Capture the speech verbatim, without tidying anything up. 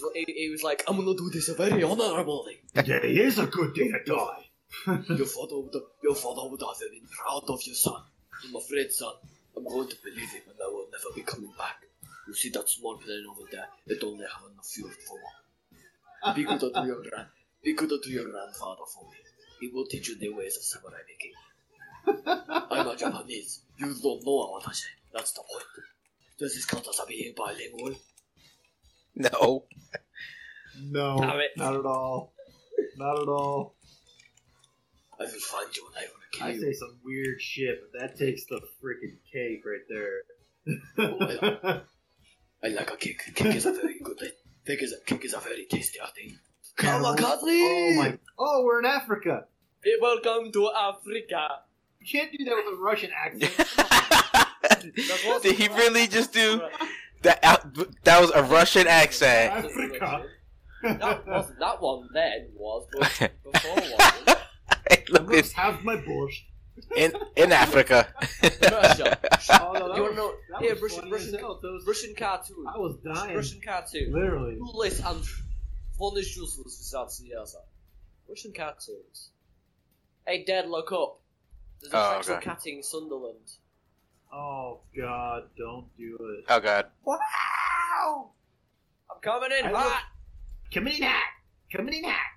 go, he, he was like, I'm gonna do this very honorably. Today is a good day to die. Your father would have, your father would have been proud of your son. I'm afraid, son, I'm going to believe him and I will never be coming back. You see that small plane over there? It only has enough fuel for one. Be good to your grand, be good to your grandfather for me. He will teach you the ways of samurai making. I'm a Japanese. You don't know what I say. That's the point. Does this count as being bilingual? No. No, Damn it. not at all. Not at all. I will find you and I will kill I you. say some weird shit, but that takes the freaking cake right there. I like a cake. Cake is a very good thing. Cake is a, cake is a very tasty thing. Oh my! Oh, we're in Africa. Hey, welcome to Africa. You can't do that with a Russian accent. Did he really just do that? That was a Russian accent. Africa. That wasn't that one then was, but before was. Hey, I look, must it's have my bush. in in Africa. Russia. Oh, no, that You was- wanna know? that Yeah, was Russian, funny Russian, as hell. Those- Russian cartoon. I was dying. Russian cartoon. Literally. Clueless and konuşuyorsunuz without yazar. Russian cartoons. Hey, Dad, look up. There's a Oh, sexual okay. catting in Sunderland. Oh God! Don't do it. Oh God. Wow! I'm coming in I hot. Coming in hot. Coming in hot.